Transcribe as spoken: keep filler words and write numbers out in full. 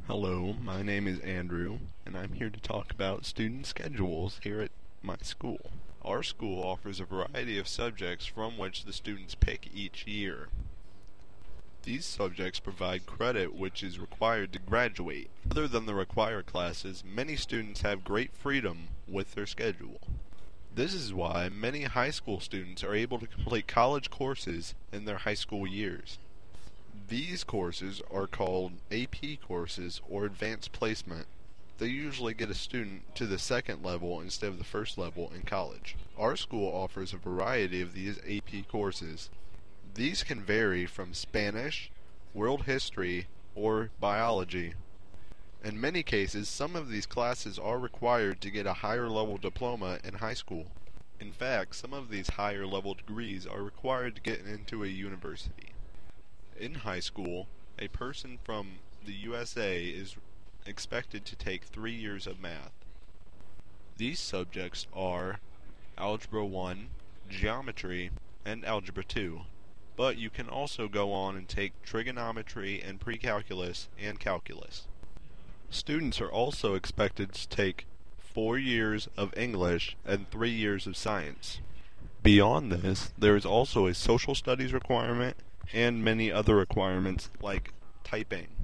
Hello, my name is Andrew, and I'm here to talk about student schedules here at my school. Our school offers a variety of subjects from which the students pick each year. These subjects provide credit which is required to graduate. Other than the required classes, many students have great freedom with their schedule. This is why many high school students are able to complete college courses in their high school years. These courses are called A P courses or advanced placement. They usually get a student to the second level instead of the first level in college. Our school offers a variety of these A P courses. These can vary from Spanish, world history, or biology. In many cases, some of these classes are required to get a higher level diploma in high school. In fact, some of these higher level degrees are required to get into a university. In high school, a person from the U S A is expected to take three years of math. These subjects are Algebra one, Geometry, and Algebra two. But you can also go on and take trigonometry and pre-calculus and calculus. Students are also expected to take four years of English and three years of science. Beyond this, there is also a social studies requirement and many other requirements like typing.